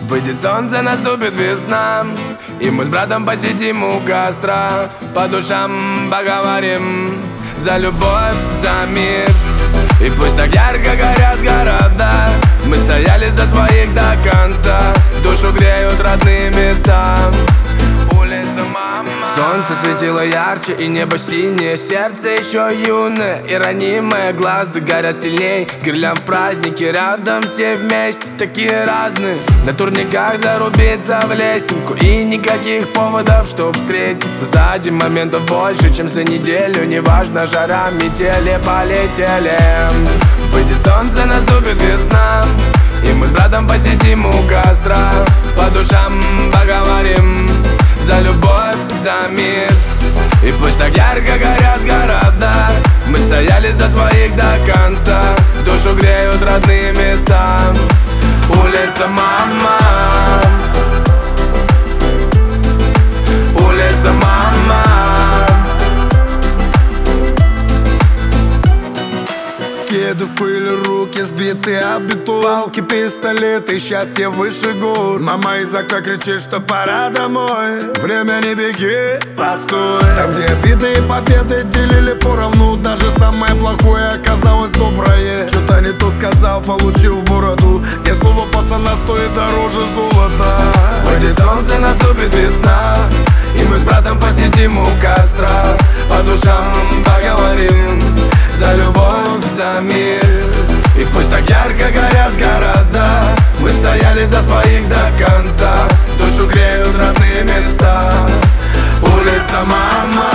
Выйдет солнце, наступит весна, и мы с братом посидим у костра, по душам поговорим за любовь, за мир. И пусть так ярко горят города, мы стояли за своих до конца, душу греют родные места. Улица, мама. Солнце светило ярче, и небо синее, сердце еще юное и ранимое, глаза горят сильней. Гирлянд в празднике, рядом все вместе, такие разные. На турниках зарубиться в лесенку, и никаких поводов, чтоб встретиться. Сзади моментов больше, чем за неделю, неважно, жара, метели, полетели. Выйдет солнце, наступит весна, и мы с братом посидим у костра, по душам поговорим за любовь, за мир. И пусть так ярко горят города, мы стояли за своих до конца, душу греют родные места. Улица, мама. Улица, мама. Кеды в пыли, руки сбиты об бетон, палки, пистолеты, счастье выше гор. Мама из окна кричит, что пора домой. Время, не беги, постой. Там, где обиды и победы делили поровну, даже самое плохое оказалось доброе. Что-то не то сказал, получил в бороду, где слово пацана стоит дороже золота. Выйдет солнце, наступит весна, и мы с братом посидим у костра, по душам поговорим за любовь, за мир. И пусть так ярко горят города, мы стояли за своих до конца, душу греют родные места. Улица, мама.